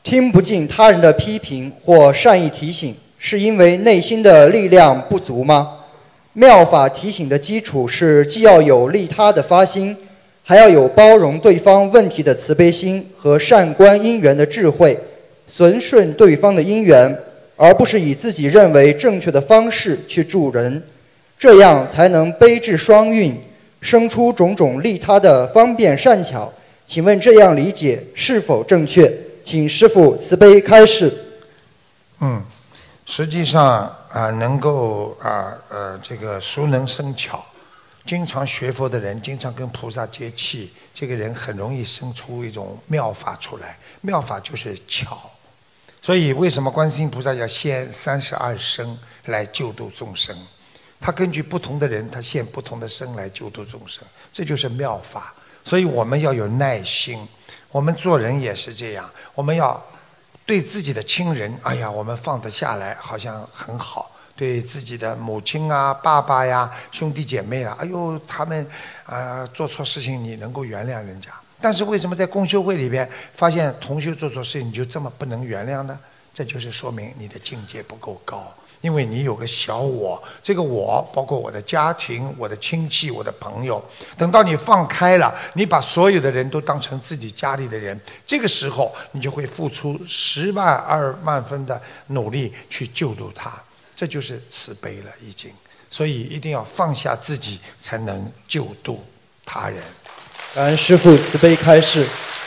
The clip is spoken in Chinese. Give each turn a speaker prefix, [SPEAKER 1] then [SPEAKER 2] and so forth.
[SPEAKER 1] 听不进他人的批评或善意提醒，是因为内心的力量不足吗？妙法提醒的基础是既要有利他的发心，还要有包容对方问题的慈悲心和善观因缘的智慧，随顺对方的因缘，而不是以自己认为正确的方式去助人，这样才能悲智双运，生出种种利他的方便善巧。请问这样理解是否正确？请师父慈悲开示。
[SPEAKER 2] 实际上能够这个熟能生巧，经常学佛的人，经常跟菩萨接气，这个人很容易生出一种妙法出来。妙法就是巧，所以为什么观世音菩萨要现32身来救度众生？他根据不同的人，他现不同的身来救度众生，这就是妙法。所以我们要有耐心，我们做人也是这样，我们要对自己的亲人，哎呀，我们放得下来，好像很好。对自己的母亲啊、爸爸呀、兄弟姐妹啦，哎呦，他们做错事情，你能够原谅人家。但是为什么在共修会里边发现同修做错事情，你就这么不能原谅呢？这就是说明你的境界不够高。因为你有个小我，这个我包括我的家庭、我的亲戚、我的朋友，等到你放开了，你把所有的人都当成自己家里的人，这个时候你就会付出10万2万分的努力去救度他，这就是慈悲了已经。所以一定要放下自己，才能救度他人。
[SPEAKER 1] 感恩师父慈悲开示。